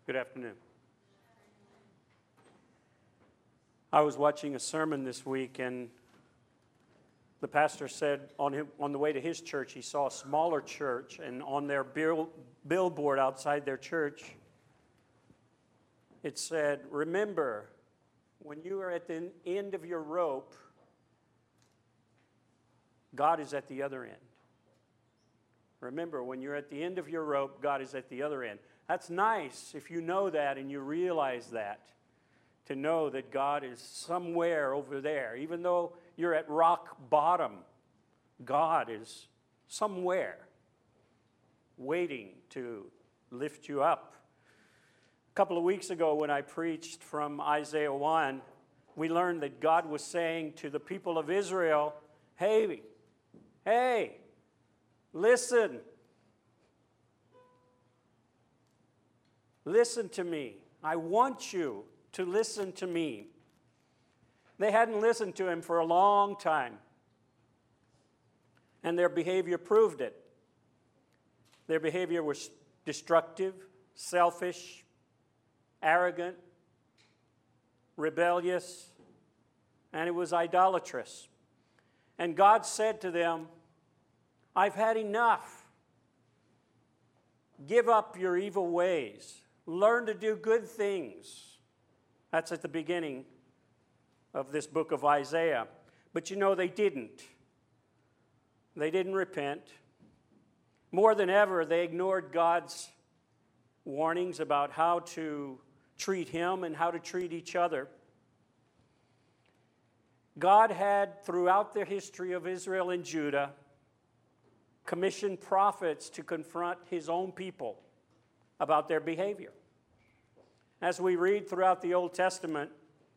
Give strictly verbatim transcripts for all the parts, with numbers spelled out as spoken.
Good afternoon. I was watching a sermon this week, and the pastor said on him, on the way to his church, he saw a smaller church, and on their bill, billboard outside their church, it said, "Remember, when you are at the end of your rope, God is at the other end. Remember, when you're at the end of your rope, God is at the other end." That's nice if you know that and you realize that, to know that God is somewhere over there. Even though you're at rock bottom, God is somewhere waiting to lift you up. A couple of weeks ago when I preached from Isaiah one, we learned that God was saying to the people of Israel, hey, hey, listen. Listen to me. I want you to listen to me. They hadn't listened to him for a long time, and their behavior proved it. Their behavior was destructive, selfish, arrogant, rebellious, and it was idolatrous. And God said to them, "I've had enough. Give up your evil ways. Learn to do good things." That's at the beginning of this book of Isaiah. But you know, they didn't. They didn't repent. More than ever, they ignored God's warnings about how to treat him and how to treat each other. God had, throughout the history of Israel and Judah, commissioned prophets to confront his own people about their behavior. As we read throughout the Old Testament,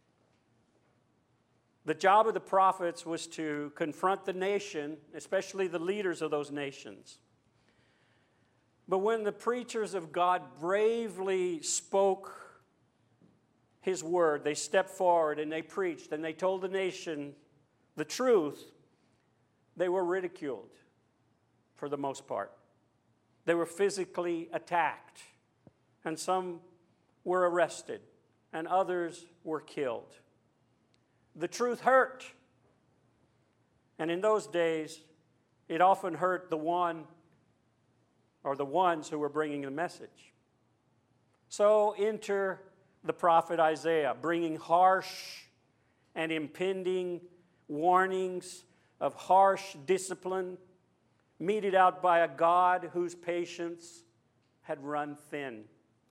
the job of the prophets was to confront the nation, especially the leaders of those nations. But when the preachers of God bravely spoke his word, they stepped forward and they preached and they told the nation the truth, they were ridiculed for the most part. They were physically attacked, and some were arrested, and others were killed. The truth hurt. And in those days, it often hurt the one or the ones who were bringing the message. So enter the prophet Isaiah, bringing harsh and impending warnings of harsh discipline, meted out by a God whose patience had run thin.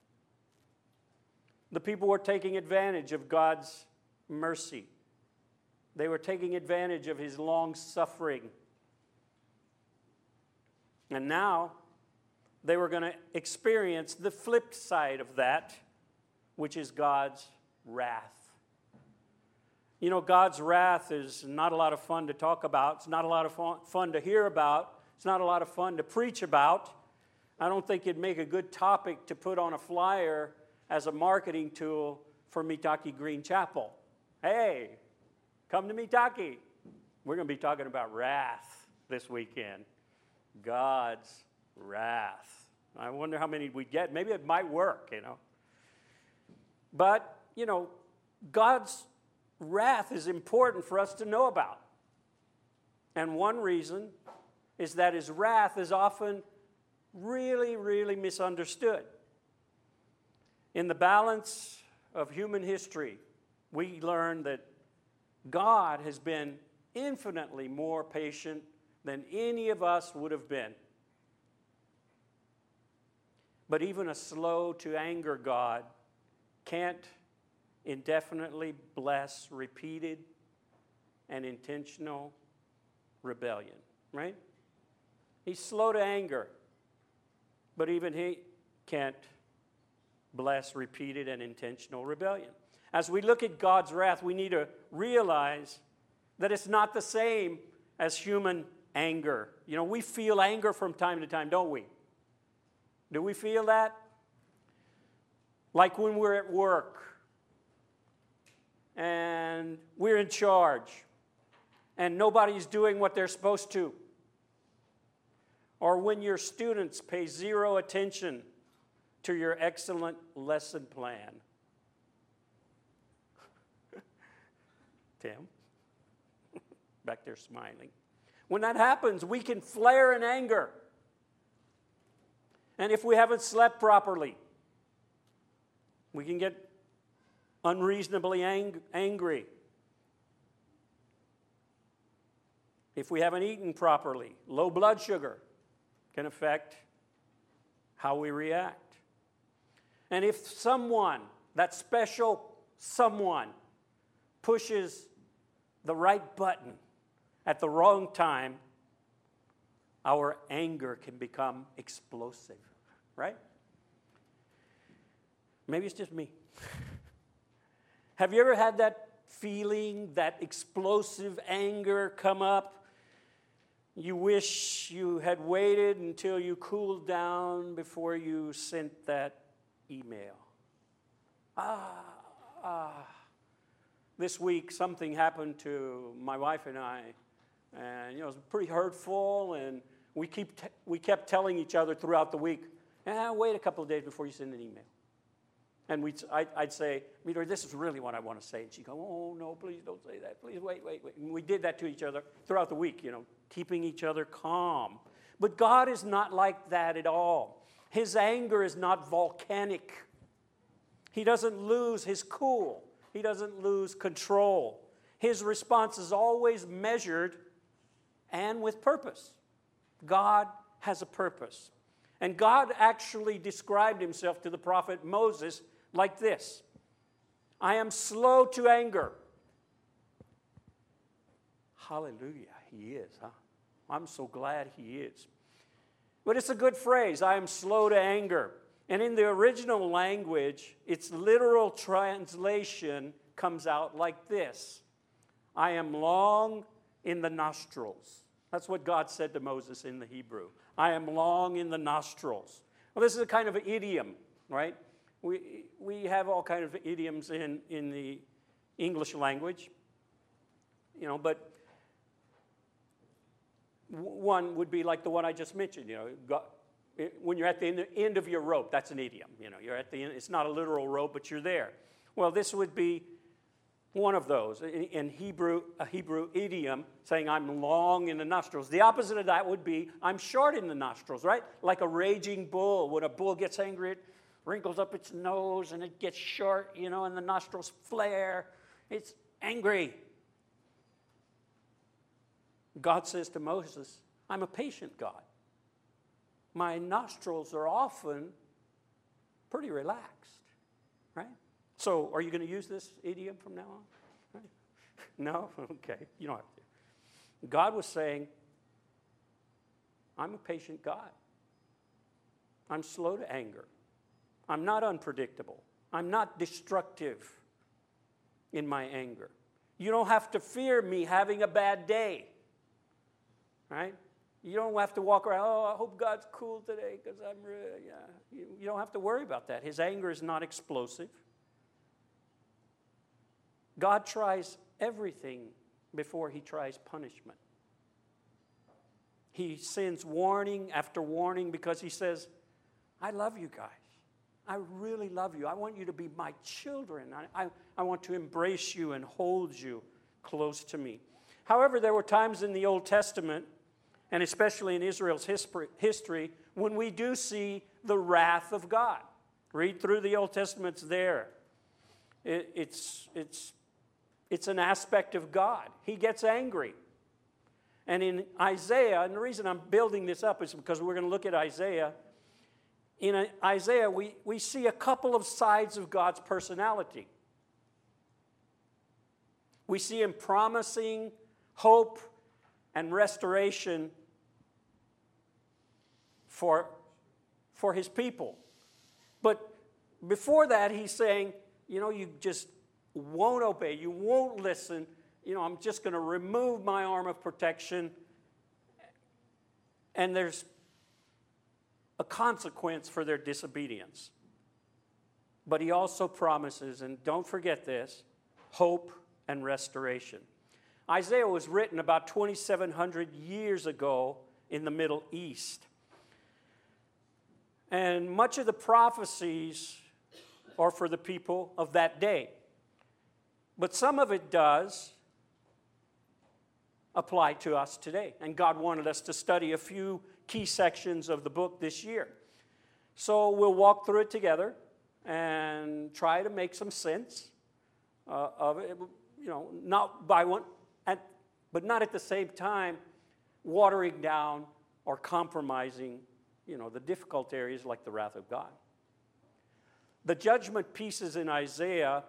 The people were taking advantage of God's mercy. They were taking advantage of his long suffering. And now they were going to experience the flip side of that, which is God's wrath. You know, God's wrath is not a lot of fun to talk about. It's not a lot of fun to hear about. It's not a lot of fun to preach about. I don't think it'd make a good topic to put on a flyer as a marketing tool for Mitaki Green Chapel. Hey, come to Mitaki. We're going to be talking about wrath this weekend. God's wrath. I wonder how many we get. Maybe it might work, you know. But, you know, God's wrath is important for us to know about. And one reason is that his wrath is often really, really misunderstood. In the balance of human history, we learn that God has been infinitely more patient than any of us would have been. But even a slow-to-anger God can't indefinitely bless repeated and intentional rebellion, right? He's slow to anger, but even he can't bless repeated and intentional rebellion. As we look at God's wrath, we need to realize that it's not the same as human anger. You know, we feel anger from time to time, don't we? Do we feel that? Like when we're at work and we're in charge and nobody's doing what they're supposed to. Or when your students pay zero attention to your excellent lesson plan. Tim, back there smiling. When that happens, we can flare in anger. And if we haven't slept properly, we can get unreasonably ang- angry. If we haven't eaten properly, low blood sugar can affect how we react. And if someone, that special someone, pushes the right button at the wrong time, our anger can become explosive, right? Maybe it's just me. Have you ever had that feeling, that explosive anger come up? You wish you had waited until you cooled down before you sent that email. Ah, ah. This week, something happened to my wife and I, and you know, it was pretty hurtful, and we keep t- we kept telling each other throughout the week, eh, wait a couple of days before you send an email. And we'd, I'd, I'd say, Meter, this is really what I want to say. And she'd go, oh, no, please don't say that. Please wait, wait, wait. And we did that to each other throughout the week, you know, keeping each other calm. But God is not like that at all. His anger is not volcanic. He doesn't lose his cool. He doesn't lose control. His response is always measured and with purpose. God has a purpose. And God actually described himself to the prophet Moses like this: I am slow to anger. Hallelujah, he is, huh? I'm so glad he is. But it's a good phrase, I am slow to anger. And in the original language, its literal translation comes out like this: I am long in the nostrils. That's what God said to Moses in the Hebrew. I am long in the nostrils. Well, this is a kind of an idiom, right? We, we have all kinds of idioms in, in the English language, you know, but one would be like the one I just mentioned, you know, God, when you're at the end of your rope, that's an idiom. You know, you're at the end, it's not a literal rope, but you're there. Well, this would be one of those in Hebrew, a Hebrew idiom saying I'm long in the nostrils. The opposite of that would be I'm short in the nostrils, right? Like a raging bull. When a bull gets angry, it wrinkles up its nose and it gets short, you know, and the nostrils flare. It's angry. God says to Moses, I'm a patient God. My nostrils are often pretty relaxed, right? So are you going to use this idiom from now on? Right? No? Okay. You don't have to. God was saying, I'm a patient God. I'm slow to anger. I'm not unpredictable. I'm not destructive in my anger. You don't have to fear me having a bad day, right? You don't have to walk around, oh, I hope God's cool today because I'm really, yeah. You, you don't have to worry about that. His anger is not explosive. God tries everything before he tries punishment. He sends warning after warning because he says, I love you guys. I really love you. I want you to be my children. I, I, I want to embrace you and hold you close to me. However, there were times in the Old Testament, and especially in Israel's history, when we do see the wrath of God. Read through the Old Testament, it's there. It, it's, it's, it's an aspect of God. He gets angry. And in Isaiah, and the reason I'm building this up is because we're going to look at Isaiah. In Isaiah, we, we see a couple of sides of God's personality. We see him promising hope and restoration for, for his people. But before that, he's saying, you know, you just won't obey. You won't listen. You know, I'm just going to remove my arm of protection. And there's a consequence for their disobedience. But he also promises, and don't forget this, hope and restoration. Isaiah was written about twenty-seven hundred years ago in the Middle East. And much of the prophecies are for the people of that day. But some of it does apply to us today. And God wanted us to study a few key sections of the book this year. So we'll walk through it together and try to make some sense uh, of it. You know, not by one, at, but not at the same time watering down or compromising, you know, the difficult areas like the wrath of God. The judgment pieces in Isaiah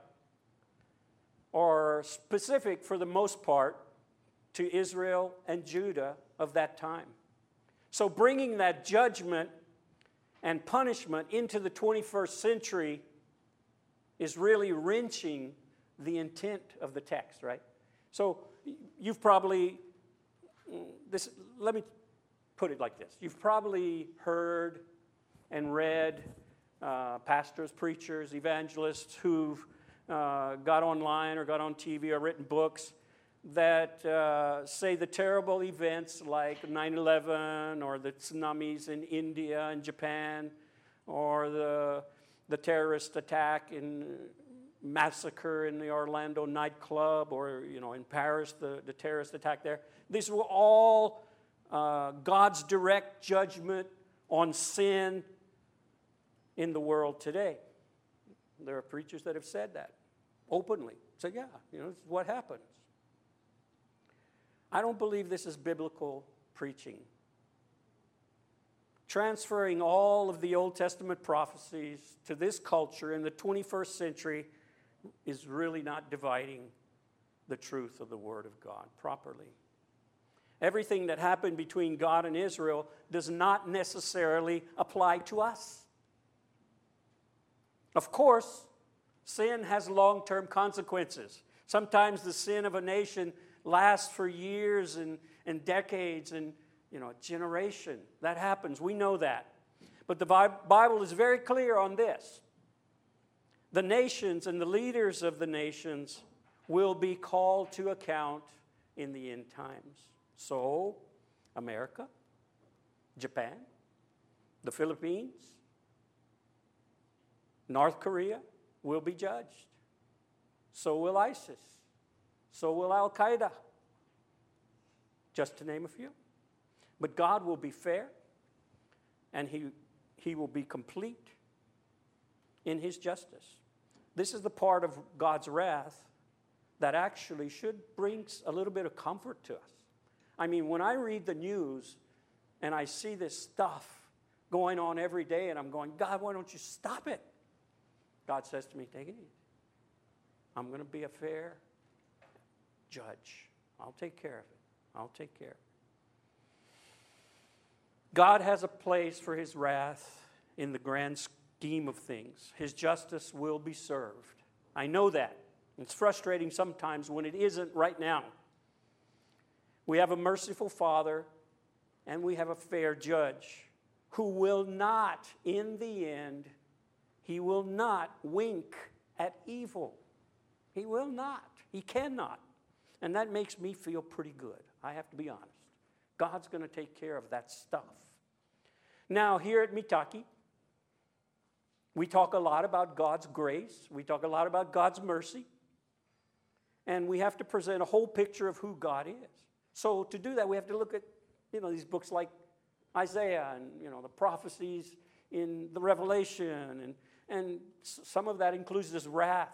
are specific for the most part to Israel and Judah of that time. So bringing that judgment and punishment into the twenty-first century is really wrenching the intent of the text, right? So you've probably, this. let me put it like this. You've probably heard and read uh, pastors, preachers, evangelists who've uh, got online or got on T V or written books that uh, say the terrible events like nine eleven or the tsunamis in India and Japan or the, the terrorist attack in massacre in the Orlando nightclub or, you know, in Paris, the, the terrorist attack there. These were all uh, God's direct judgment on sin in the world today. There are preachers that have said that openly. Say, yeah, you know, this is what happens. I don't believe this is biblical preaching. Transferring all of the Old Testament prophecies to this culture in the twenty-first century is really not dividing the truth of the Word of God properly. Everything that happened between God and Israel does not necessarily apply to us. Of course, sin has long-term consequences. Sometimes the sin of a nation lasts for years and, and decades and, you know, a generation. That happens. We know that. But the Bible is very clear on this. The nations and the leaders of the nations will be called to account in the end times. So, America, Japan, the Philippines, North Korea will be judged. So will ISIS. So will Al-Qaeda, just to name a few. But God will be fair, and he, he will be complete in His justice. This is the part of God's wrath that actually should bring a little bit of comfort to us. I mean, when I read the news and I see this stuff going on every day, and I'm going, God, why don't you stop it? God says to me, take it easy. I'm going to be a fair judge. I'll take care of it. I'll take care of it. God has a place for His wrath in the grand scheme of things. His justice will be served. I know that. It's frustrating sometimes when it isn't right now. We have a merciful Father and we have a fair judge who will not, in the end, He will not wink at evil. He will not. He cannot. And that makes me feel pretty good. I have to be honest. God's going to take care of that stuff. Now, here at Mitaki, we talk a lot about God's grace. We talk a lot about God's mercy. And we have to present a whole picture of who God is. So to do that, we have to look at, you know, these books like Isaiah and, you know, the prophecies in the Revelation. And, and some of that includes this wrath.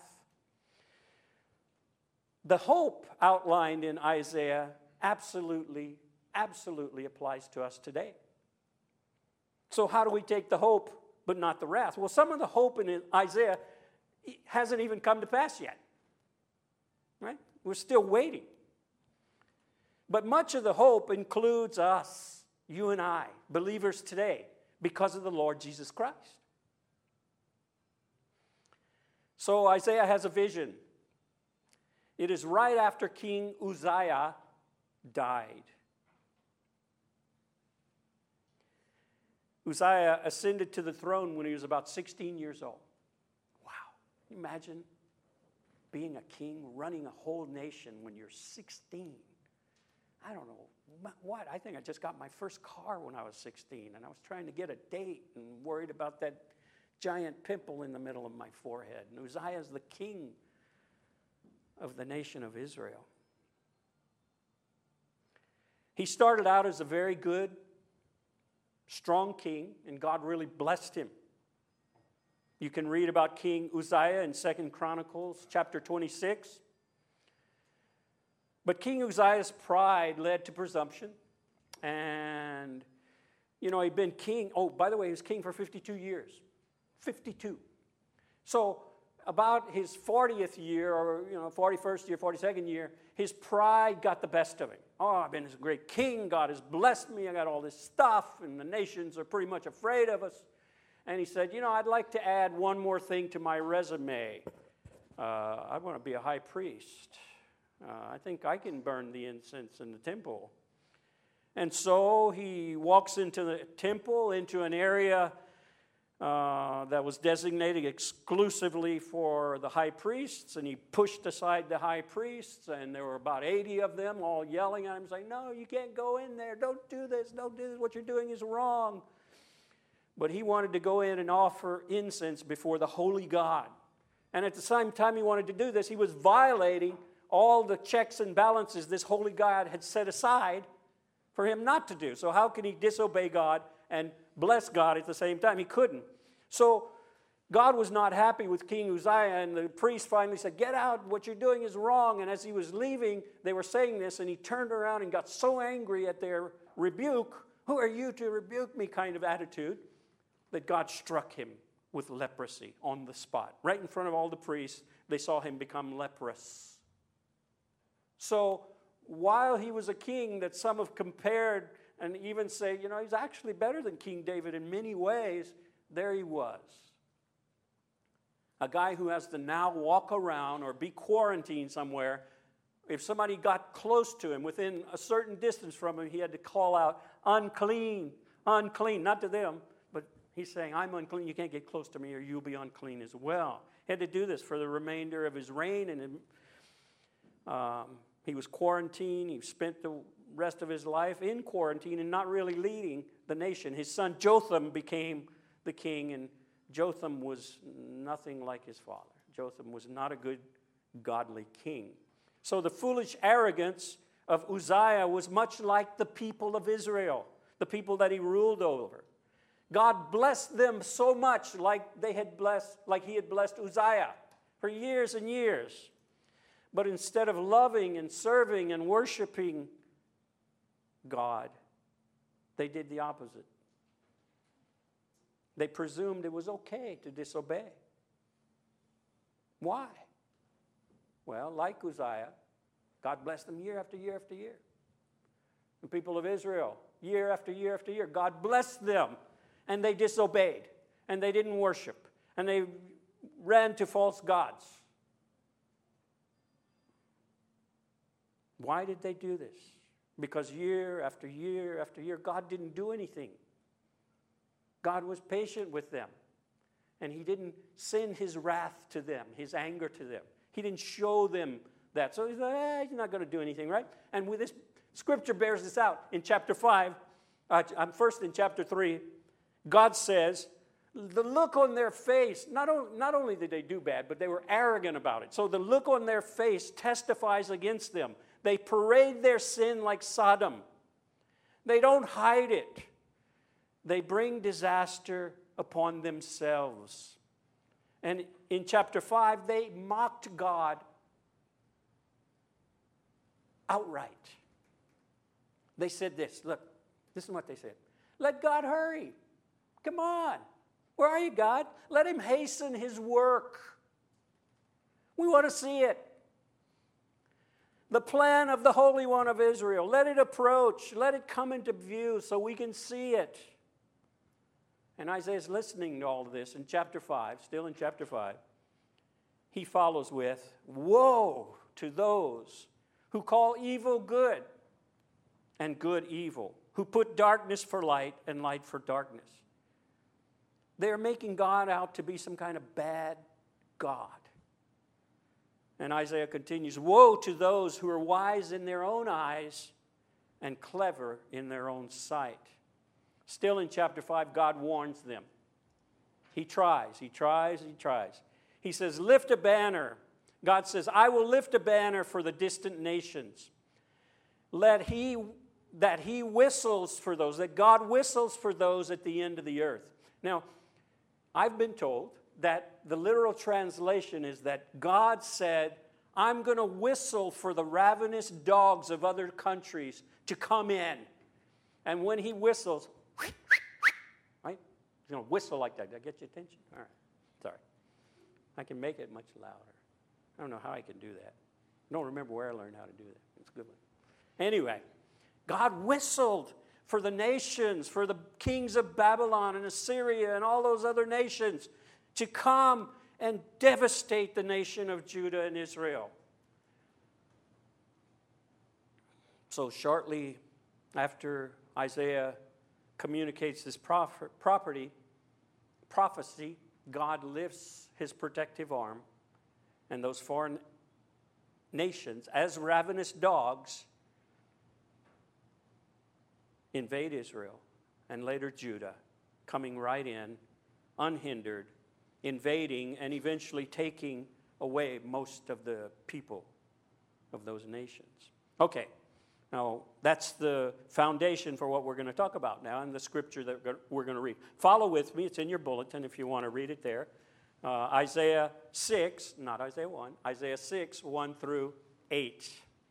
The hope outlined in Isaiah absolutely, absolutely applies to us today. So how do we take the hope but not the wrath? Well, some of the hope in Isaiah hasn't even come to pass yet. Right? We're still waiting. But much of the hope includes us, you and I, believers today, because of the Lord Jesus Christ. So Isaiah has a vision. It is right after King Uzziah died. Uzziah ascended to the throne when he was about sixteen years old. Wow. Can you imagine being a king, running a whole nation when you're sixteen? I don't know what. I think I just got my first car when I was sixteen, and I was trying to get a date and worried about that giant pimple in the middle of my forehead. And Uzziah is the king of the nation of Israel. He started out as a very good, strong king, and God really blessed him. You can read about King Uzziah in Second Chronicles chapter twenty-six. But King Uzziah's pride led to presumption. And, you know, he'd been king. Oh, by the way, he was king for fifty-two years. fifty-two. So about his fortieth year, or, you know, forty-first year, forty-second year, his pride got the best of him. Oh, I've been a great king. God has blessed me. I got all this stuff, and the nations are pretty much afraid of us. And he said, you know, I'd like to add one more thing to my resume. Uh, I want to be a high priest. Uh, I think I can burn the incense in the temple. And so he walks into the temple, into an area uh, that was designated exclusively for the high priests, and he pushed aside the high priests, and there were about eighty of them all yelling at him, saying, no, you can't go in there. Don't do this. Don't do this. What you're doing is wrong. But he wanted to go in and offer incense before the holy God. And at the same time he wanted to do this, he was violating all the checks and balances this holy God had set aside for him not to do. So how could he disobey God and bless God at the same time? He couldn't. So God was not happy with King Uzziah, and the priest finally said, get out, what you're doing is wrong. And as he was leaving, they were saying this, and he turned around and got so angry at their rebuke, who are you to rebuke me kind of attitude, that God struck him with leprosy on the spot. Right in front of all the priests, they saw him become leprous. So while he was a king that some have compared and even say, you know, he's actually better than King David in many ways, there he was. A guy who has to now walk around or be quarantined somewhere. If somebody got close to him, within a certain distance from him, he had to call out, unclean, unclean, not to them, but he's saying, I'm unclean, you can't get close to me or you'll be unclean as well. He had to do this for the remainder of his reign, and um, he was quarantined. He spent the rest of his life in quarantine and not really leading the nation. His son Jotham became the king, and Jotham was nothing like his father. Jotham was not a good, godly king. So the foolish arrogance of Uzziah was much like the people of Israel, the people that he ruled over. God blessed them so much like they had blessed, like he had blessed Uzziah for years and years. But instead of loving and serving and worshiping God, they did the opposite. They presumed it was okay to disobey. Why? Well, like Uzziah, God blessed them year after year after year. The people of Israel, year after year after year, God blessed them, and they disobeyed, and they didn't worship, and they ran to false gods. Why did they do this? Because year after year after year, God didn't do anything. God was patient with them. And he didn't send his wrath to them, his anger to them. He didn't show them that. So he's like, eh, he's not going to do anything, right? And with this, Scripture bears this out. In chapter five, uh, I'm first in chapter three, God says, the look on their face, not, o- not only did they do bad, but they were arrogant about it. So the look on their face testifies against them. They parade their sin like Sodom. They don't hide it. They bring disaster upon themselves. And in chapter five, they mocked God outright. They said this. Look, this is what they said. Let God hurry. Come on. Where are you, God? Let him hasten his work. We want to see it. The plan of the Holy One of Israel. Let it approach. Let it come into view so we can see it. And Isaiah's listening to all of this in chapter five, still in chapter five. He follows with, woe to those who call evil good and good evil, who put darkness for light and light for darkness. They're making God out to be some kind of bad God. And Isaiah continues, woe to those who are wise in their own eyes and clever in their own sight. Still in chapter five, God warns them. He tries, he tries, he tries. He says, lift a banner. God says, I will lift a banner for the distant nations. Let he, that he whistles for those, that God whistles for those at the end of the earth. Now, I've been told that the literal translation is that God said, I'm going to whistle for the ravenous dogs of other countries to come in. And when he whistles, right? He's going to whistle like that. Did I get your attention? All right. Sorry. I can make it much louder. I don't know how I can do that. I don't remember where I learned how to do that. It's a good one. Anyway, God whistled for the nations, for the kings of Babylon and Assyria and all those other nations to come and devastate the nation of Judah and Israel. So shortly after Isaiah communicates this proph- property, prophecy, God lifts his protective arm, and those foreign nations, as ravenous dogs, invade Israel and later Judah, coming right in, unhindered, invading and eventually taking away most of the people of those nations. Okay, now that's the foundation for what we're going to talk about now in the scripture that we're going to read. Follow with me. It's in your bulletin if you want to read it there. Uh, Isaiah six, not Isaiah one, Isaiah six, one through eight.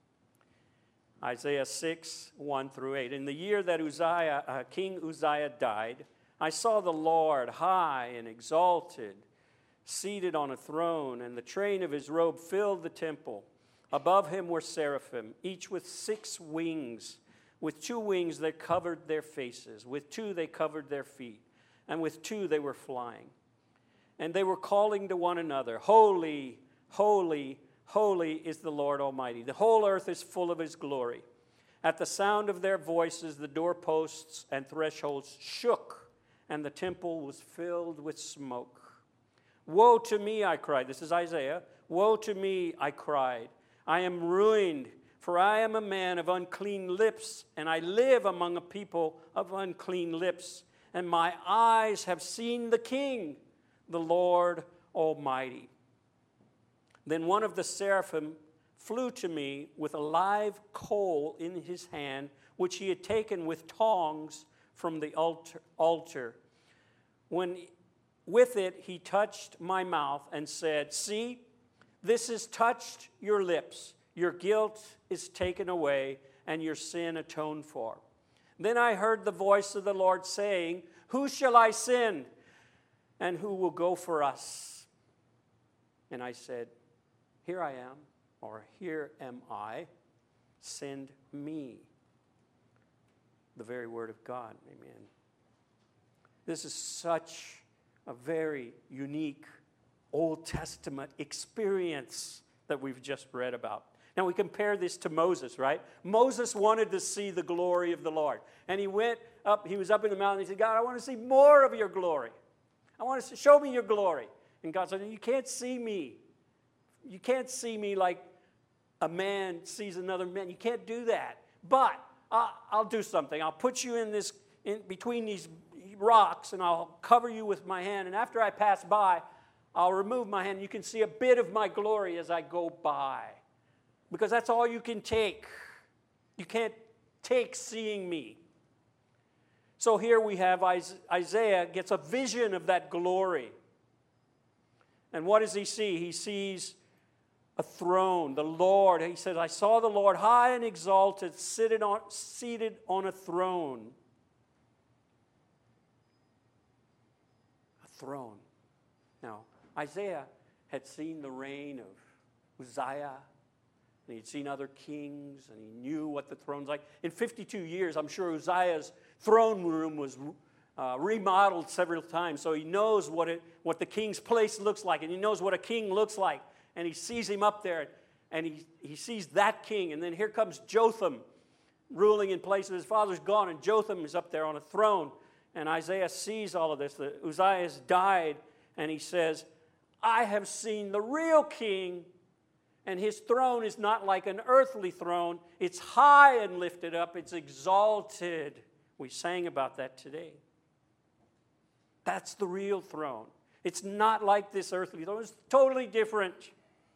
Isaiah six, one through eight. In the year that Uzziah, uh, King Uzziah died, I saw the Lord high and exalted, seated on a throne, and the train of his robe filled the temple. Above him were seraphim, each with six wings. With two wings they covered their faces, with two they covered their feet, and with two they were flying. And they were calling to one another, Holy, holy, holy is the Lord Almighty. The whole earth is full of his glory. At the sound of their voices, the doorposts and thresholds shook, and the temple was filled with smoke. Woe to me, I cried. This is Isaiah. Woe to me, I cried. I am ruined, for I am a man of unclean lips, and I live among a people of unclean lips. And my eyes have seen the King, the Lord Almighty. Then one of the seraphim flew to me with a live coal in his hand, which he had taken with tongs from the altar. altar. When with it he touched my mouth and said, See, this has touched your lips. Your guilt is taken away and your sin atoned for. Then I heard the voice of the Lord saying, Who shall I send? And who will go for us? And I said, Here I am, or here am I. Send me. The very word of God. Amen. This is such a very unique Old Testament experience that we've just read about. Now we compare this to Moses, right? Moses wanted to see the glory of the Lord. And he went up, he was up in the mountain, and he said, God, I want to see more of your glory. I want to show me your glory. And God said, you can't see me. You can't see me like a man sees another man. You can't do that. But uh, I'll do something. I'll put you in this, in between these rocks, and I'll cover you with my hand. And after I pass by, I'll remove my hand. You can see a bit of my glory as I go by. Because that's all you can take. You can't take seeing me. So here we have Isaiah gets a vision of that glory. And what does he see? He sees a throne, the Lord. He says, I saw the Lord high and exalted, seated on, seated on a throne. A throne. Now, Isaiah had seen the reign of Uzziah, and he'd seen other kings, and he knew what the throne's like. In fifty-two years, I'm sure Uzziah's throne room was uh, remodeled several times, so he knows what it, what the king's place looks like, and he knows what a king looks like, and he sees him up there, and he, he sees that king, and then here comes Jotham ruling in place of his father's gone, and Jotham is up there on a throne, and Isaiah sees all of this. The, Uzziah has died, and he says, I have seen the real king, And his throne is not like an earthly throne. It's high and lifted up. It's exalted. We sang about that today. That's the real throne. It's not like this earthly throne. It's totally different.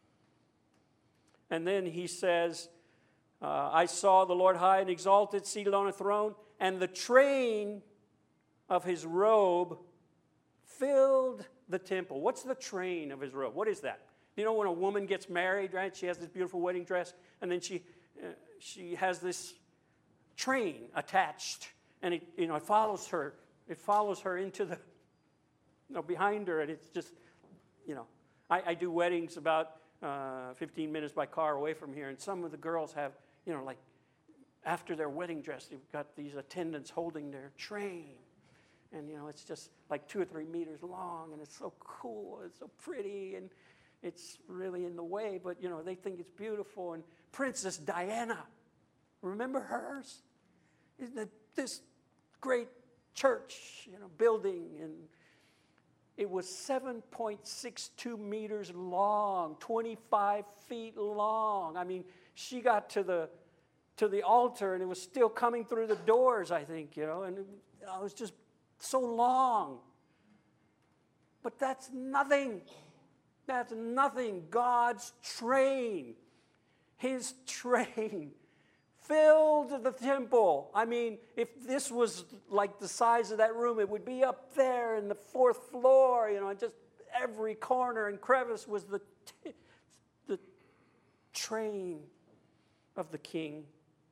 And then he says, uh, I saw the Lord high and exalted, seated on a throne, and the train of his robe filled the temple. What's the train of his robe? What is that? You know when a woman gets married, right? She has this beautiful wedding dress, and then she uh, she has this train attached, and it you know it follows her. It follows her into the you know behind her, and it's just you know I, I do weddings about uh, fifteen minutes by car away from here, and some of the girls have you know like after their wedding dress, they've got these attendants holding their train. And, you know, it's just like two or three meters long, and it's so cool, it's so pretty, and it's really in the way, but, you know, they think it's beautiful. And Princess Diana, remember hers? Isn't it this great church, you know, building? And it was seven point six two meters long, twenty-five feet long. I mean, she got to the to the altar, and it was still coming through the doors, I think, you know, and it, it was just so long. But that's nothing. That's nothing. God's train, his train, filled the temple. I mean, if this was like the size of that room, it would be up there in the fourth floor, you know, and just every corner and crevice was the, t- the train of the king.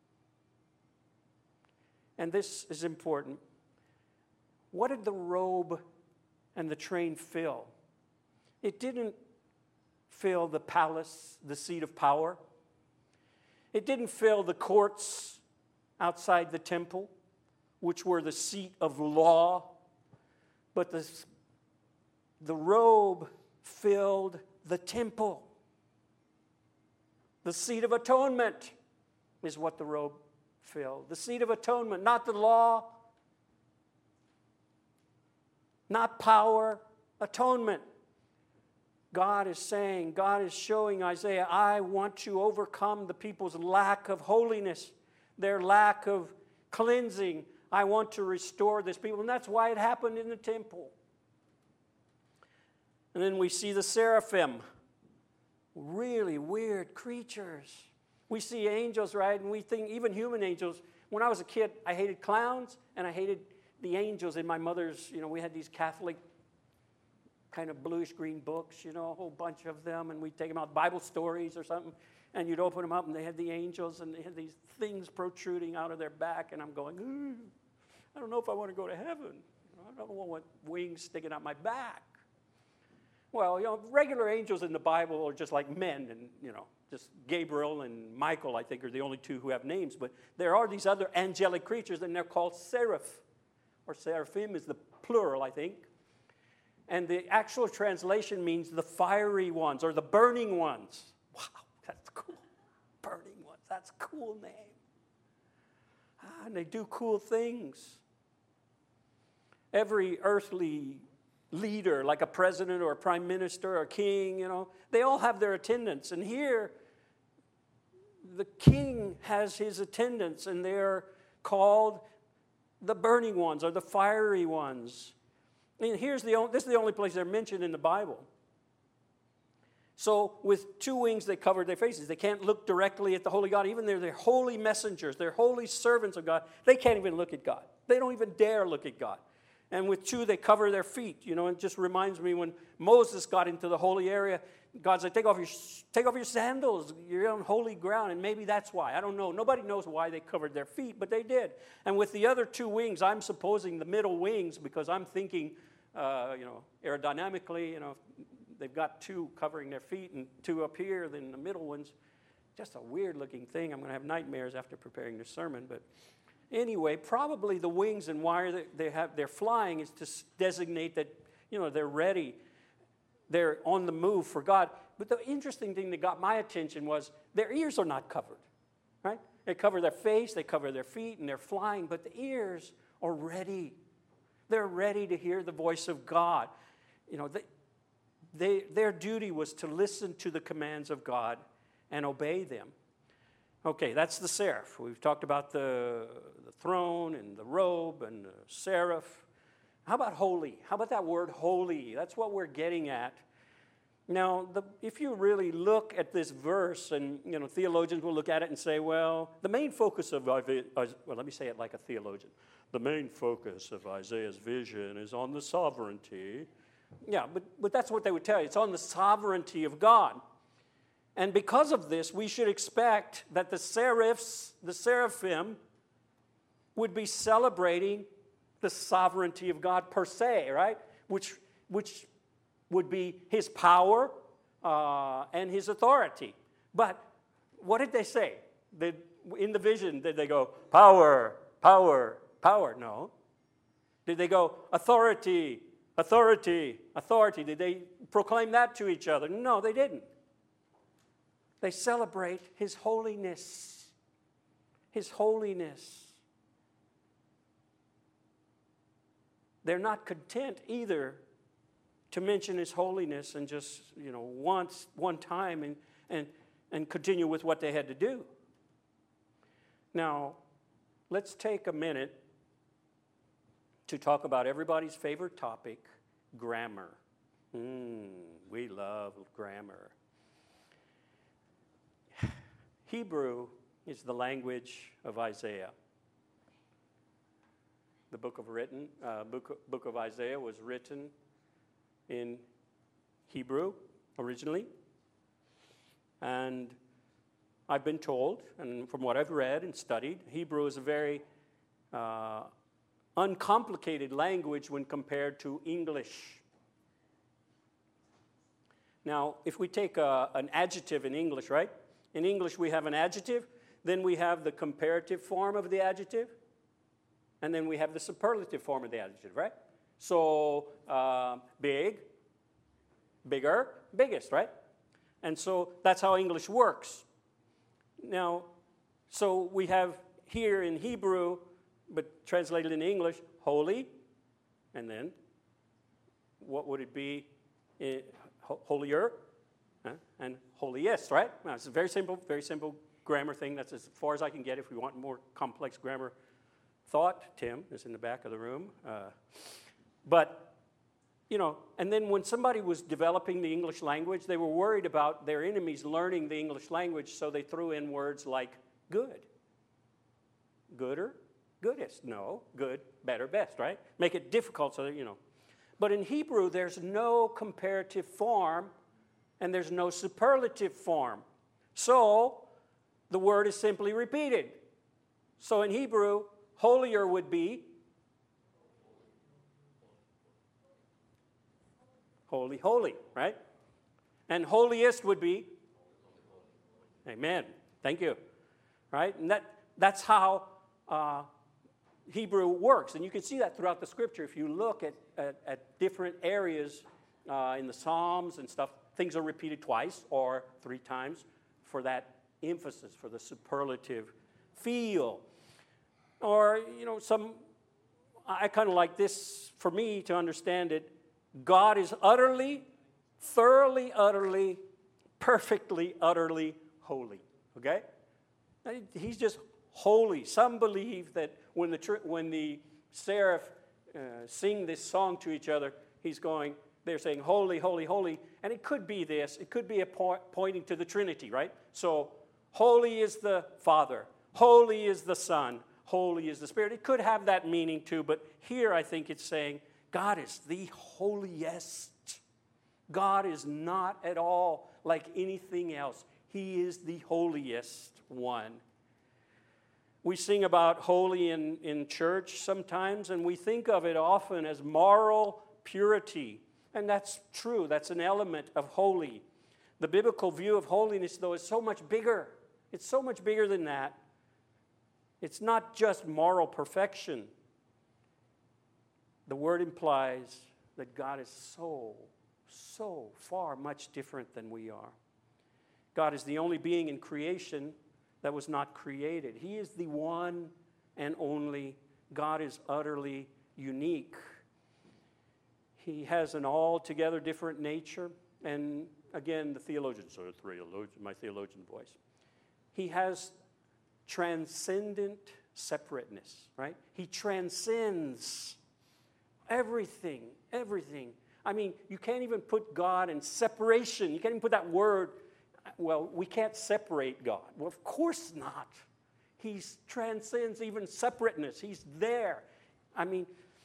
And this is important. What did the robe and the train fill? It didn't fill the palace, the seat of power. It didn't fill the courts outside the temple, which were the seat of law. But the, the robe filled the temple. The seat of atonement is what the robe filled. The seat of atonement, not the law, not power, atonement. God is saying, God is showing Isaiah, I want to overcome the people's lack of holiness, their lack of cleansing. I want to restore this people. And that's why it happened in the temple. And then we see the seraphim, really weird creatures. We see angels, right? And we think, even human angels. When I was a kid, I hated clowns, and I hated the angels in my mother's, you know, we had these Catholic kind of bluish-green books, you know, a whole bunch of them, and we'd take them out, Bible stories or something, and you'd open them up, and they had the angels, and they had these things protruding out of their back, and I'm going, ooh, I don't know if I want to go to heaven. I don't want wings sticking out my back. Well, you know, regular angels in the Bible are just like men, and, you know, just Gabriel and Michael, I think, are the only two who have names, but there are these other angelic creatures, and they're called seraph, or seraphim is the plural, I think. And the actual translation means the fiery ones or the burning ones. Wow, that's cool. Burning ones, that's a cool name. Ah, and they do cool things. Every earthly leader, like a president or a prime minister or a king, you know, they all have their attendants. And here, the king has his attendants, and they're called the burning ones or the fiery ones. I mean, here's the only, this is the only place they're mentioned in the Bible. So with two wings they covered their faces. They can't look directly at the holy God. Even though they're holy messengers, they're holy servants of God, they can't even look at God. They don't even dare look at God. And with two, they cover their feet. You know, it just reminds me when Moses got into the holy area, God said, take off your, take off your sandals. You're on holy ground. And maybe that's why. I don't know. Nobody knows why they covered their feet, but they did. And with the other two wings, I'm supposing the middle wings, because I'm thinking, uh, you know, aerodynamically, you know, they've got two covering their feet and two up here, then the middle one's just a weird-looking thing. I'm going to have nightmares after preparing this sermon, but anyway, probably the wings and why they have they're flying is to designate that, you know, they're ready. They're on the move for God. But the interesting thing that got my attention was their ears are not covered, right? They cover their face, they cover their feet, and they're flying, but the ears are ready. They're ready to hear the voice of God. You know, they, they, their duty was to listen to the commands of God and obey them. Okay, that's the seraph. We've talked about the, the throne and the robe and the seraph. How about holy? How about that word holy? That's what we're getting at. Now, the, if you really look at this verse, and you know, theologians will look at it and say, well, the main focus of, well, let me say it like a theologian. The main focus of Isaiah's vision is on the sovereignty. Yeah, but, but that's what they would tell you. It's on the sovereignty of God. And because of this, we should expect that the seraphs, the seraphim, would be celebrating the sovereignty of God per se, right? Which, which would be his power uh, and his authority. But what did they say? Did, in the vision, did they go, power, power, power? No. Did they go, authority, authority, authority? Did they proclaim that to each other? No, they didn't. They celebrate his holiness. His holiness. They're not content either to mention his holiness and just, you know, once, one time and, and, and continue with what they had to do. Now, let's take a minute to talk about everybody's favorite topic, grammar. Mm, we love grammar. Hebrew is the language of Isaiah. The book of written, uh, book, book of Isaiah was written in Hebrew originally. And I've been told, and from what I've read and studied, Hebrew is a very uh, uncomplicated language when compared to English. Now, if we take a, an adjective in English, right? In English we have an adjective, then we have the comparative form of the adjective, and then we have the superlative form of the adjective, right? So, uh, big, bigger, biggest, right? And so that's how English works. Now, so we have here in Hebrew, but translated in English, holy, and then what would it be? In, holier, huh? And holiest, right? Now, it's a very simple, very simple grammar thing. That's as far as I can get. If we want more complex grammar thought, Tim is in the back of the room. Uh, but, you know, and then when somebody was developing the English language, they were worried about their enemies learning the English language, so they threw in words like good. Gooder, goodest. No, good, better, best, right? Make it difficult so that, you know. But in Hebrew, there's no comparative form and there's no superlative form. So the word is simply repeated. So in Hebrew, holier would be holy, holy, right? And holiest would be amen. Thank you. Right? And that, that's how uh, Hebrew works. And you can see that throughout the Scripture. If you look at, at, at different areas uh, in the Psalms and stuff, things are repeated twice or three times for that emphasis, for the superlative feel. Or, you know, some, I kind of like this, for me to understand it, God is utterly, thoroughly, utterly, perfectly, utterly holy. Okay? He's just holy. Some believe that when the when the seraph uh, sing this song to each other, he's going, they're saying holy, holy, holy, and it could be this. It could be a point pointing to the Trinity, right? So, holy is the Father, holy is the Son, holy is the Spirit. It could have that meaning too, but here I think it's saying God is the holiest. God is not at all like anything else. He is the holiest one. We sing about holy in, in church sometimes, and we think of it often as moral purity. And that's true. That's an element of holy. The biblical view of holiness, though, is so much bigger. It's so much bigger than that. It's not just moral perfection. The word implies that God is so, so far much different than we are. God is the only being in creation that was not created. He is the one and only. God is utterly unique. He has an altogether different nature. and again, the theologians, or theologian, my theologian voice, he has transcendent separateness, right? He transcends everything, everything. I mean, you can't even put God in separation. You can't even put that word. Well, we can't separate God. Well, of course not. He transcends even separateness. He's there. I mean,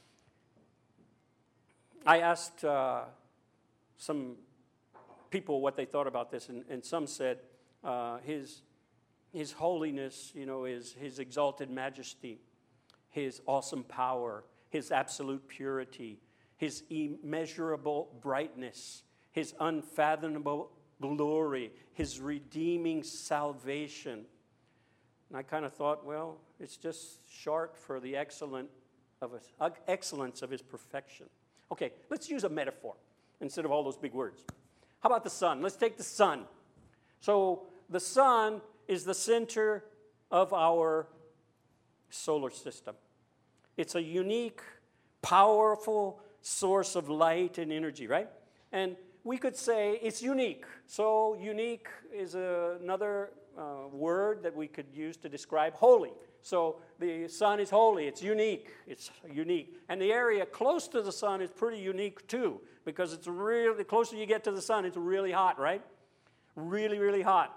I asked uh, some people what they thought about this, and, and some said uh, his, his holiness, you know, his, his exalted majesty, his awesome power, his absolute purity, his immeasurable brightness, his unfathomable glory, his redeeming salvation. And I kind of thought, well, it's just short for the excellent of his, uh, excellence of his perfection. Okay, let's use a metaphor instead of all those big words. How about the sun? Let's take the sun. So the sun is the center of our solar system. It's a unique, powerful source of light and energy, right? And we could say it's unique. So unique is a, another uh, word that we could use to describe holy. So the sun is holy. It's unique. It's unique. And the area close to the sun is pretty unique too, because it's really, the closer you get to the sun, it's really hot, right? Really, really hot.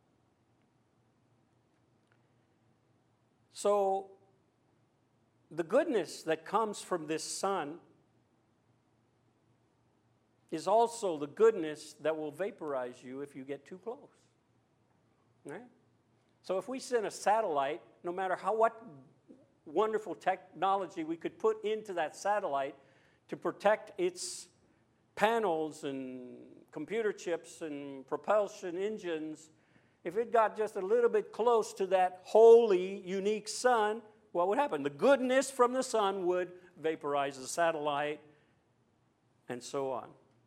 So the goodness that comes from this sun is also the goodness that will vaporize you if you get too close. Right? So if we send a satellite, no matter how what wonderful technology we could put into that satellite to protect its panels and computer chips and propulsion engines, if it got just a little bit close to that holy, unique sun, what would happen? The goodness from the sun would vaporize the satellite, and so on.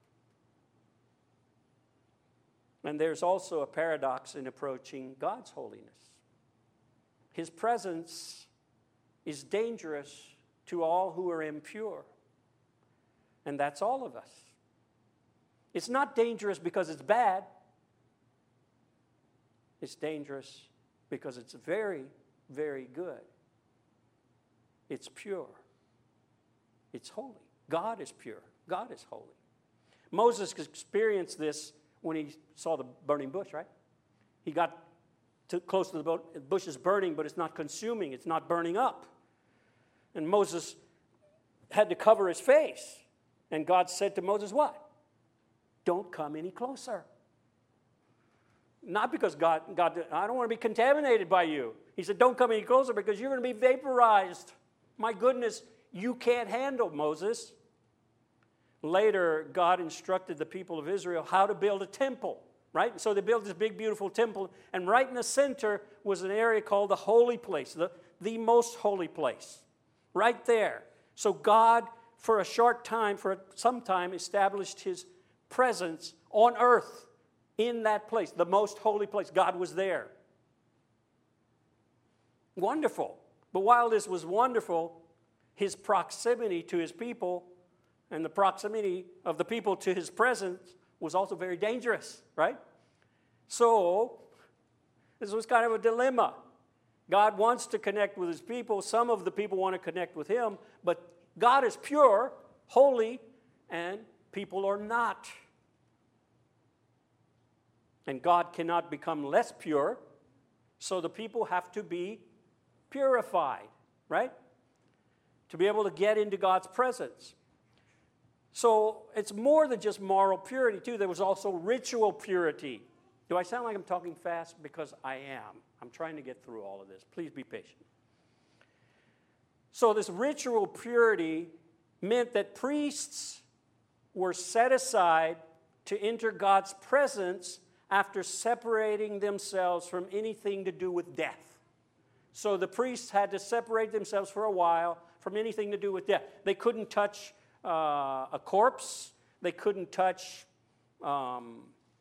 And there's also a paradox in approaching God's holiness. His presence is dangerous to all who are impure. And that's all of us. It's not dangerous because it's bad. It's dangerous because it's very, very good. It's pure. It's holy. God is pure. God is holy. Moses experienced this when he saw the burning bush, right? He got too close to the bush. The bush is burning, but it's not consuming. It's not burning up. And Moses had to cover his face. And God said to Moses, what? Don't come any closer. Not because God, God, I don't want to be contaminated by you. He said, don't come any closer because you're going to be vaporized. My goodness, you can't handle Moses. Later, God instructed the people of Israel how to build a temple, right? So they built this big, beautiful temple, and right in the center was an area called the holy place, the, the most holy place, right there. So God, for a short time, for some time, established his presence on earth in that place, the most holy place. God was there. Wonderful. But while this was wonderful, his proximity to his people and the proximity of the people to his presence was also very dangerous, right? So, this was kind of a dilemma. God wants to connect with his people. Some of the people want to connect with him, but God is pure, holy, and people are not. And God cannot become less pure, so the people have to be purified, right? To be able to get into God's presence. So it's more than just moral purity, too. There was also ritual purity. Do I sound like I'm talking fast? Because I am. I'm trying to get through all of this. Please be patient. So this ritual purity meant that priests were set aside to enter God's presence after separating themselves from anything to do with death. So the priests had to separate themselves for a while from anything to do with death. They couldn't touch uh, a corpse. They couldn't touch um,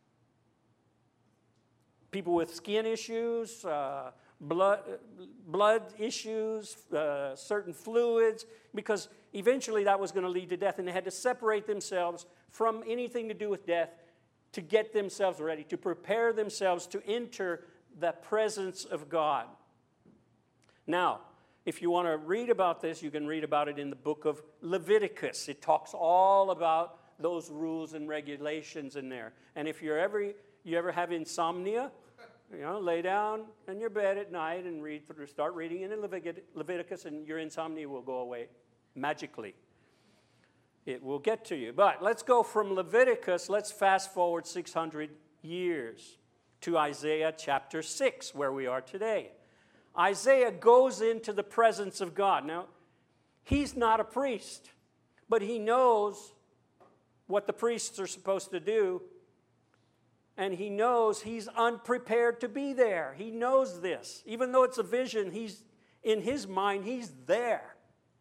people with skin issues, uh, blood, blood issues, uh, certain fluids, because eventually that was going to lead to death, and they had to separate themselves from anything to do with death to get themselves ready, to prepare themselves to enter the presence of God. Now, if you want to read about this, you can read about it in the book of Leviticus. It talks all about those rules and regulations in there. And if you're ever, you ever have insomnia, you know, lay down in your bed at night and read, start reading in Leviticus, and your insomnia will go away magically. It will get to you. But let's go from Leviticus, let's fast forward six hundred years to Isaiah chapter six, where we are today. Isaiah goes into the presence of God. Now, he's not a priest, but he knows what the priests are supposed to do, and he knows he's unprepared to be there. He knows this. Even though it's a vision, he's in his mind, he's there.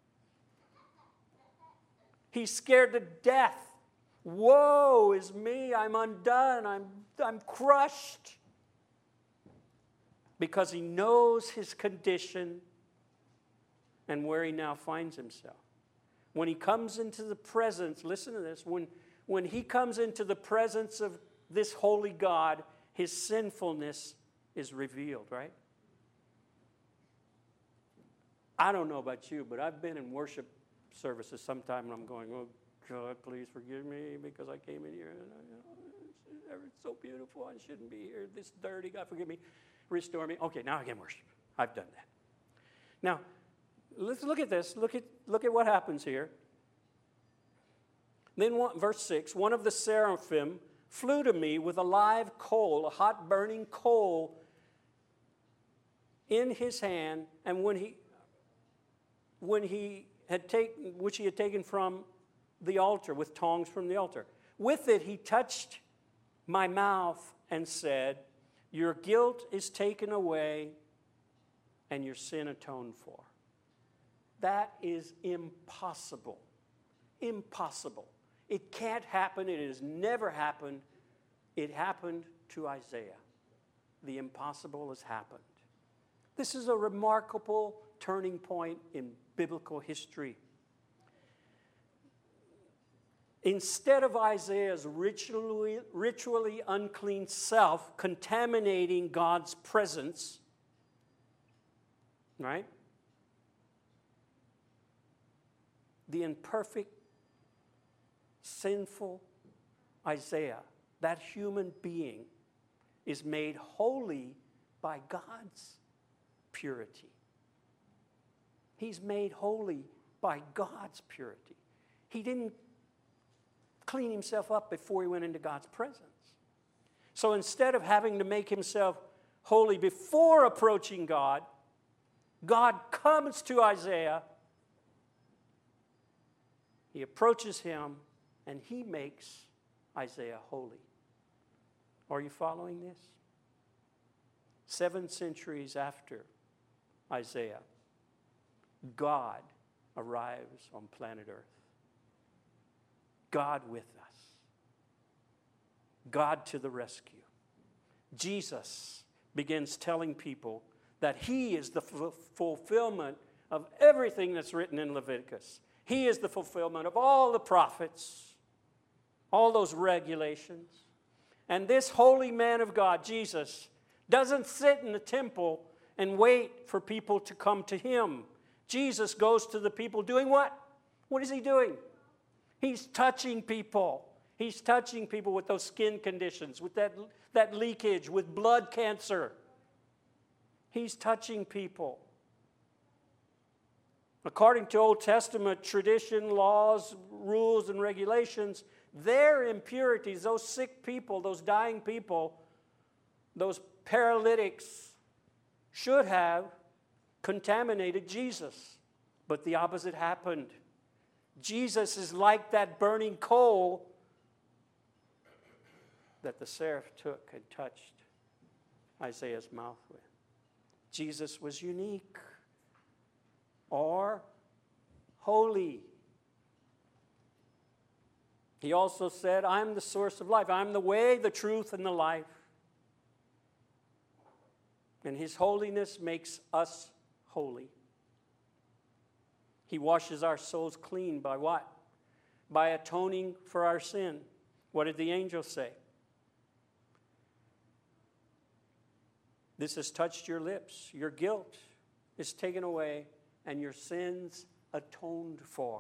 He's scared to death. Woe is me, I'm undone, I'm, I'm crushed. Because he knows his condition and where he now finds himself. When he comes into the presence, listen to this, when, when he comes into the presence of this holy God, his sinfulness is revealed, right? I don't know about you, but I've been in worship services sometime and I'm going, oh, God, please forgive me because I came in here and you know, it's so beautiful. I shouldn't be here. This dirty. God, forgive me. Restore me. Okay, now I can worship. I've done that. Now, let's look at this. Look at, look at what happens here. Then, one, verse six, one of the seraphim flew to me with a live coal, a hot burning coal in his hand, and when he, when he had taken, which he had taken from the altar, with tongs from the altar. With it, he touched my mouth and said, your guilt is taken away and your sin atoned for. That is impossible. Impossible. It can't happen. It has never happened. It happened to Isaiah. The impossible has happened. This is a remarkable turning point in biblical history. Instead of Isaiah's ritually, ritually unclean self contaminating God's presence, right? The imperfect, sinful Isaiah, that human being, is made holy by God's purity. He's made holy by God's purity. He didn't clean himself up before he went into God's presence. So instead of having to make himself holy before approaching God, God comes to Isaiah, he approaches him, and he makes Isaiah holy. Are you following this? Seven centuries after Isaiah, God arrives on planet Earth. God with us. God to the rescue. Jesus begins telling people that he is the f- fulfillment of everything that's written in Leviticus. He is the fulfillment of all the prophets, all those regulations. And this holy man of God, Jesus, doesn't sit in the temple and wait for people to come to him. Jesus goes to the people doing what? What is he doing? He's touching people. He's touching people with those skin conditions, with that, that leakage, with blood cancer. He's touching people. According to Old Testament tradition, laws, rules, and regulations, their impurities, those sick people, those dying people, those paralytics should have contaminated Jesus. But the opposite happened. Jesus is like that burning coal that the seraph took and touched Isaiah's mouth with. Jesus was unique or holy. He also said, I'm the source of life. I'm the way, the truth, and the life. And his holiness makes us holy. He washes our souls clean by what? By atoning for our sin. What did the angel say? This has touched your lips. Your guilt is taken away and your sins atoned for.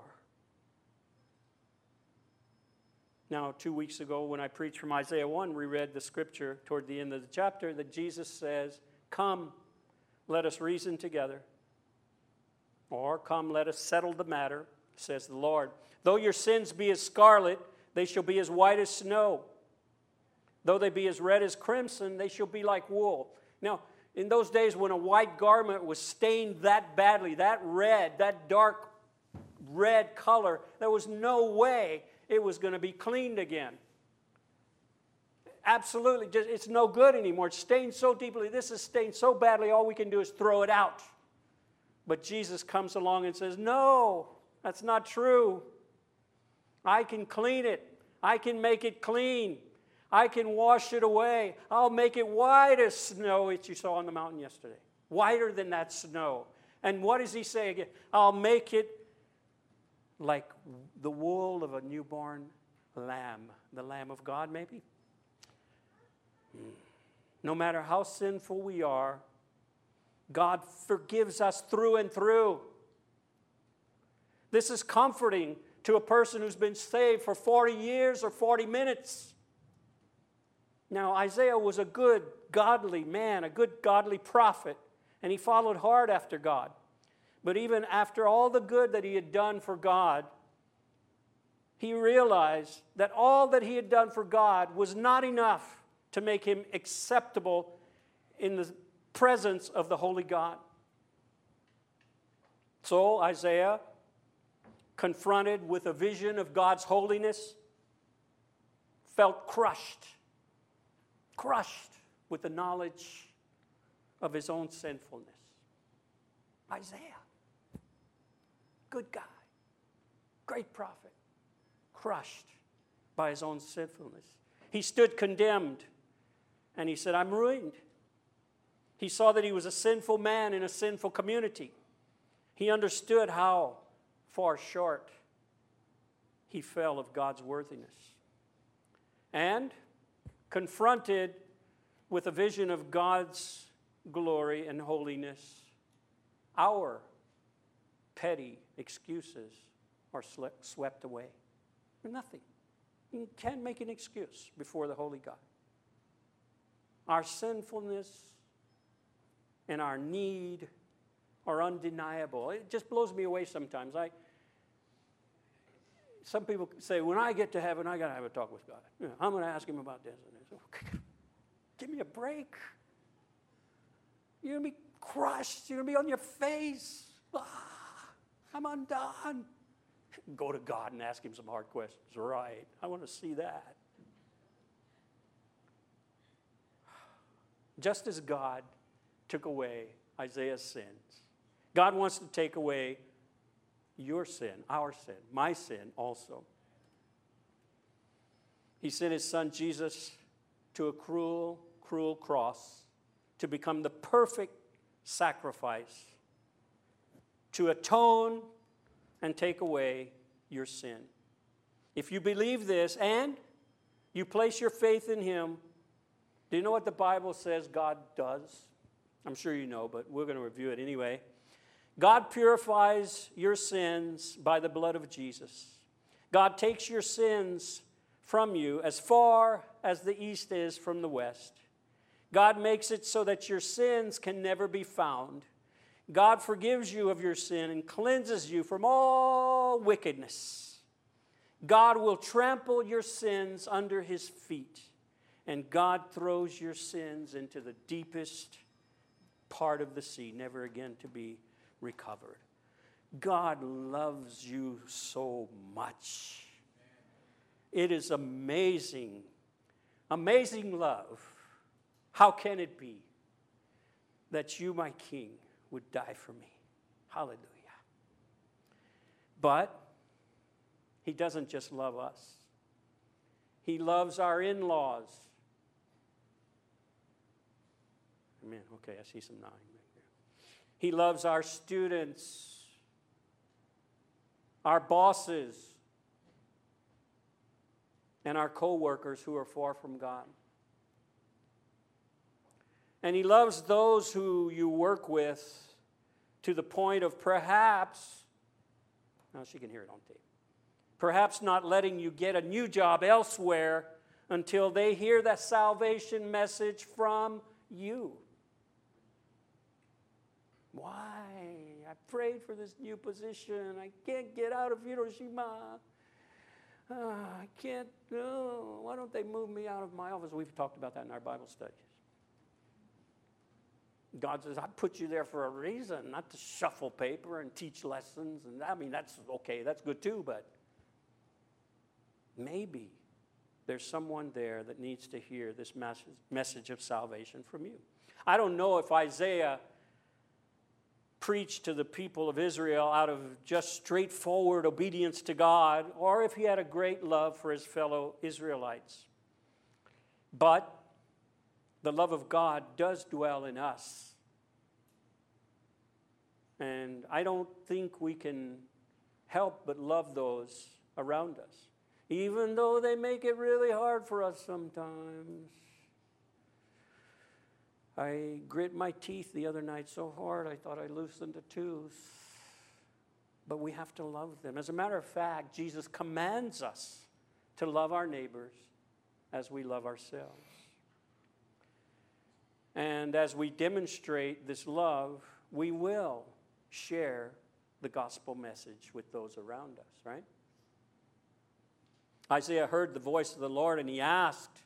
Now, two weeks ago when I preached from Isaiah one, we read the scripture toward the end of the chapter that Jesus says, "Come, let us reason together." Or, "Come, let us settle the matter," says the Lord. "Though your sins be as scarlet, they shall be as white as snow. Though they be as red as crimson, they shall be like wool." Now, in those days when a white garment was stained that badly, that red, that dark red color, there was no way it was going to be cleaned again. Absolutely, just, it's no good anymore. It's stained so deeply. This is stained so badly, all we can do is throw it out. But Jesus comes along and says, "No, that's not true. I can clean it. I can make it clean. I can wash it away. I'll make it white as snow," that you saw on the mountain yesterday. Whiter than that snow. And what does he say again? "I'll make it like the wool of a newborn lamb." The Lamb of God, maybe? No matter how sinful we are, God forgives us through and through. This is comforting to a person who's been saved for forty years or forty minutes. Now, Isaiah was a good, godly man, a good, godly prophet, and he followed hard after God. But even after all the good that he had done for God, he realized that all that he had done for God was not enough to make him acceptable in the presence of the holy God. So Isaiah, confronted with a vision of God's holiness, felt crushed, crushed with the knowledge of his own sinfulness. Isaiah, good guy, great prophet, crushed by his own sinfulness. He stood condemned and he said, "I'm ruined." He saw that he was a sinful man in a sinful community. He understood how far short he fell of God's worthiness. And confronted with a vision of God's glory and holiness, our petty excuses are swept away. Nothing. You can't make an excuse before the holy God. Our sinfulness and our need are undeniable. It just blows me away sometimes. I, some people say, when I get to heaven, I got to have a talk with God. You know, I'm going to ask him about this and this. Okay. Give me a break. You're going to be crushed. You're going to be on your face. Ah, I'm undone. Go to God and ask him some hard questions. Right. I want to see that. Just as God took away Isaiah's sins, God wants to take away your sin, our sin, my sin also. He sent his son Jesus to a cruel, cruel cross to become the perfect sacrifice to atone and take away your sin. If you believe this and you place your faith in him, do you know what the Bible says God does? I'm sure you know, but we're going to review it anyway. God purifies your sins by the blood of Jesus. God takes your sins from you as far as the east is from the west. God makes it so that your sins can never be found. God forgives you of your sin and cleanses you from all wickedness. God will trample your sins under his feet, and God throws your sins into the deepest part of the sea, never again to be recovered. God loves you so much. It is amazing, amazing love. How can it be that you, my King, would die for me? Hallelujah. But he doesn't just love us. He loves our in-laws. Amen. Okay, I see some nodding right there. He loves our students, our bosses, and our co-workers who are far from God. And he loves those who you work with to the point of perhaps, now she can hear it on tape, perhaps not letting you get a new job elsewhere until they hear that salvation message from you. Why? I prayed for this new position. I can't get out of Hiroshima. Uh, I can't, oh, why don't they move me out of my office? We've talked about that in our Bible studies. God says, I put you there for a reason, not to shuffle paper and teach lessons. And I mean, that's okay, that's good too, but maybe there's someone there that needs to hear this message, message of salvation from you. I don't know if Isaiah preached to the people of Israel out of just straightforward obedience to God, or if he had a great love for his fellow Israelites. But the love of God does dwell in us. And I don't think we can help but love those around us, even though they make it really hard for us sometimes. I grit my teeth the other night so hard I thought I loosened a tooth. But we have to love them. As a matter of fact, Jesus commands us to love our neighbors as we love ourselves. And as we demonstrate this love, we will share the gospel message with those around us, right? Isaiah heard the voice of the Lord and he asked,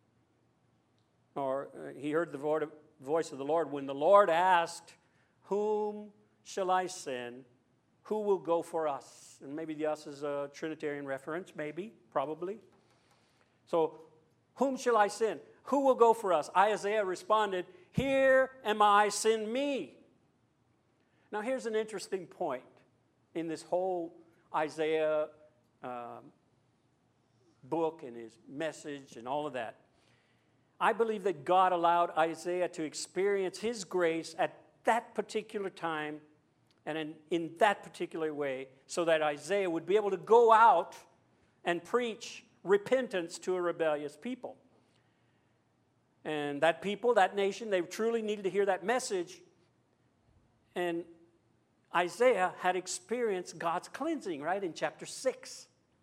or he heard the voice of the Lord when the Lord asked, whom shall I send? Who will go for us? And maybe the us is a Trinitarian reference, maybe, probably. So, whom shall I send? Who will go for us? Isaiah responded, here am I, send me. Now here's an interesting point in this whole Isaiah um, book and his message and all of that. I believe that God allowed Isaiah to experience his grace at that particular time and in, in that particular way so that Isaiah would be able to go out and preach repentance to a rebellious people. And that people, that nation, they truly needed to hear that message. And Isaiah had experienced God's cleansing, right, in chapter six.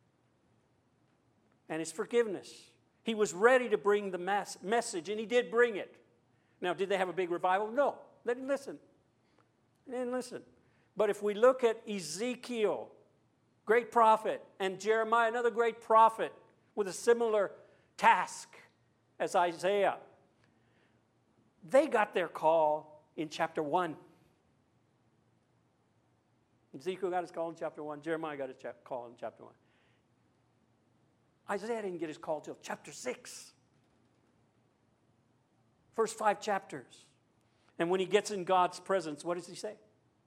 And his forgiveness. He was ready to bring the mass message, and he did bring it. Now, did they have a big revival? No. They didn't listen. They didn't listen. But if we look at Ezekiel, great prophet, and Jeremiah, another great prophet, with a similar task as Isaiah, they got their call in chapter one. Ezekiel got his call in chapter one. Jeremiah got his chap- call in chapter one. Isaiah didn't get his call till chapter six. First five chapters. And when he gets in God's presence, what does he say?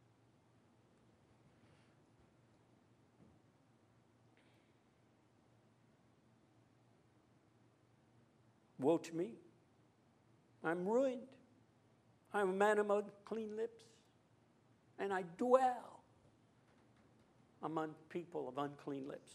Woe to me. I'm ruined. I'm a man of unclean lips. And I dwell among people of unclean lips.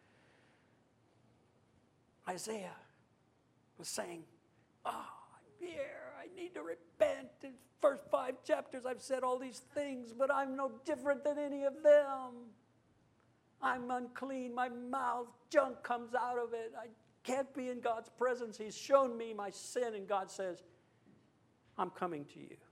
Isaiah was saying, oh, I'm here. I need to repent. In the first five chapters I've said all these things, but I'm no different than any of them. I'm unclean. My mouth, junk comes out of it. I can't be in God's presence. He's shown me my sin, and God says, I'm coming to you.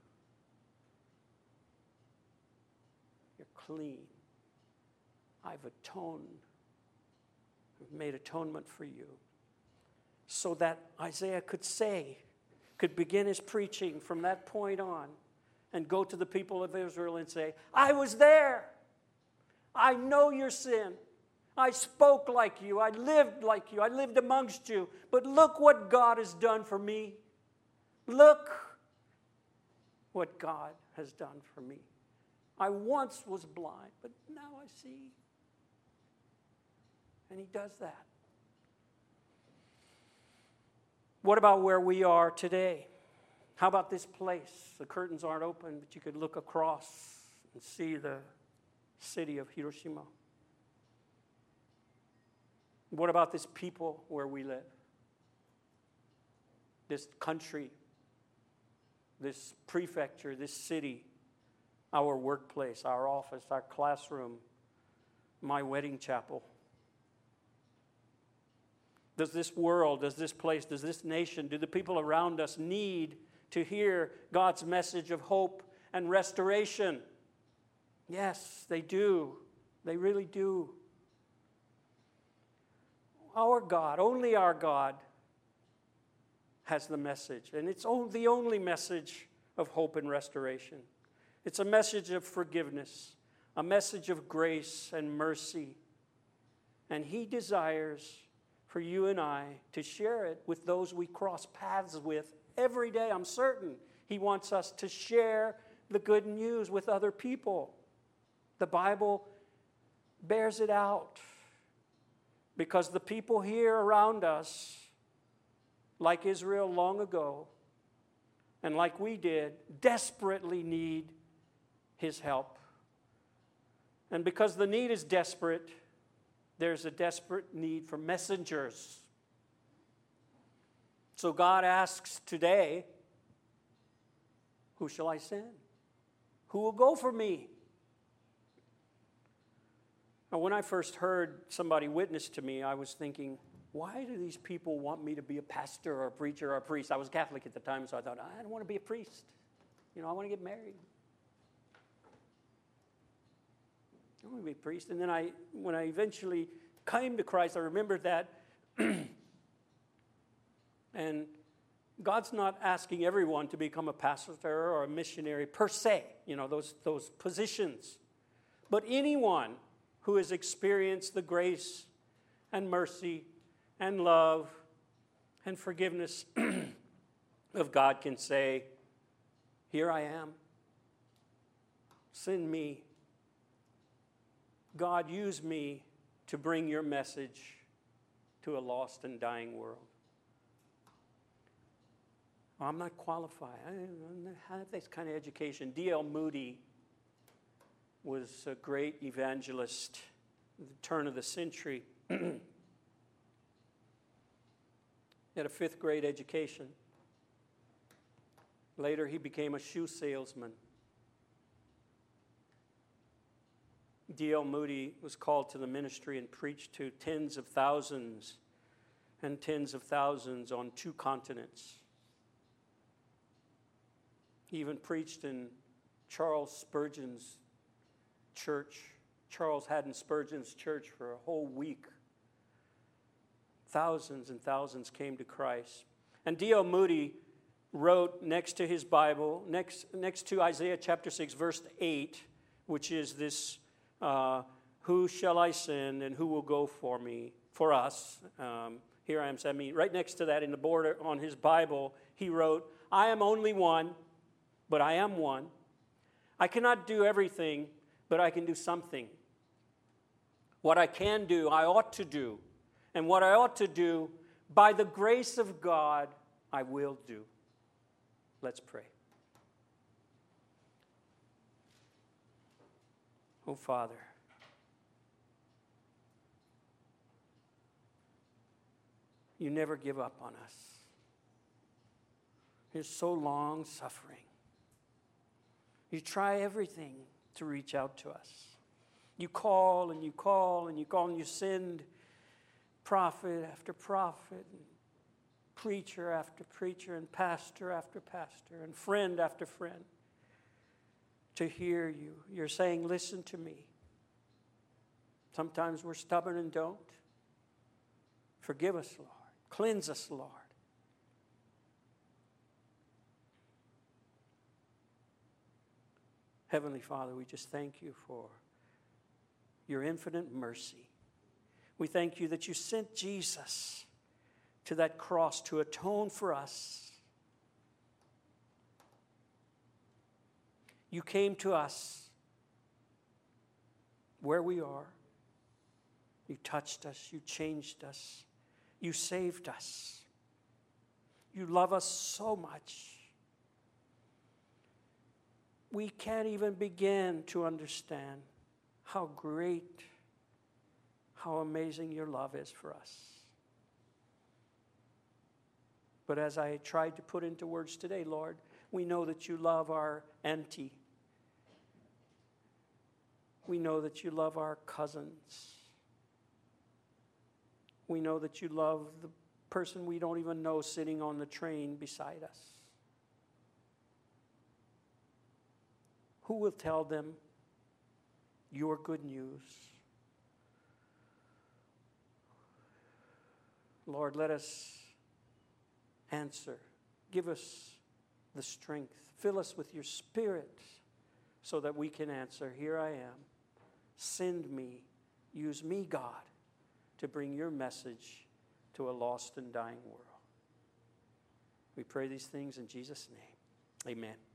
You're clean. I've atoned. I've made atonement for you. So that Isaiah could say, could begin his preaching from that point on and go to the people of Israel and say, I was there. I know your sin. I spoke like you. I lived like you. I lived amongst you. But look what God has done for me. Look what God has done for me. I once was blind, but now I see. And he does that. What about where we are today? How about this place? The curtains aren't open, but you could look across and see the city of Hiroshima. What about this people where we live? This country this prefecture, this city, our workplace, our office, our classroom, my wedding chapel? Does this world, does this place, does this nation, do the people around us need to hear God's message of hope and restoration? Yes, they do. They really do. Our God, only our God, has the message. And it's the only message of hope and restoration. It's a message of forgiveness, a message of grace and mercy. And He desires for you and I to share it with those we cross paths with every day. I'm certain He wants us to share the good news with other people. The Bible bears it out, because the people here around us, like Israel long ago, and like we did, desperately need His help. And because the need is desperate, there's a desperate need for messengers. So God asks today, who shall I send? Who will go for me? Now, when I first heard somebody witness to me, I was thinking, why do these people want me to be a pastor or a preacher or a priest? I was Catholic at the time, so I thought, I don't want to be a priest. You know, I want to get married. I want to be a priest. And then I, when I eventually came to Christ, I remembered that. And God's not asking everyone to become a pastor or a missionary per se, you know, those, those positions. But anyone who has experienced the grace and mercy and love and forgiveness of God can say, here I am. Send me. God, use me to bring your message to a lost and dying world. I'm not qualified. I don't have this kind of education. D L Moody was a great evangelist at the turn of the century. He had a fifth grade education. Later, he became a shoe salesman. D L Moody was called to the ministry and preached to tens of thousands and tens of thousands on two continents. He even preached in Charles Spurgeon's church, Charles Haddon Spurgeon's church, for a whole week. Thousands and thousands came to Christ. And D L Moody wrote next to his Bible, next, next to Isaiah chapter six, verse eight, which is this, uh, who shall I send and who will go for me, for us? Um, here I am, I mean, right next to that in the border on his Bible, he wrote, I am only one, but I am one. I cannot do everything, but I can do something. What I can do, I ought to do. And what I ought to do, by the grace of God, I will do. Let's pray. Oh, Father, you never give up on us. You're so long suffering. You try everything to reach out to us. You call and you call and you call and you send prophet after prophet, and preacher after preacher, and pastor after pastor, and friend after friend to hear you. You're saying, listen to me. Sometimes we're stubborn and don't. Forgive us, Lord. Cleanse us, Lord. Heavenly Father, we just thank you for your infinite mercy. We thank you that you sent Jesus to that cross to atone for us. You came to us where we are. You touched us. You changed us. You saved us. You love us so much. We can't even begin to understand how great, how amazing your love is for us. But as I tried to put into words today, Lord, We know that you love our auntie. We know that you love our cousins. We know that you love the person we don't even know sitting on the train beside us. Who will tell them your good news? Lord, let us answer. Give us the strength. Fill us with your Spirit so that we can answer, here I am. Send me. Use me, God, to bring your message to a lost and dying world. We pray these things in Jesus' name. Amen.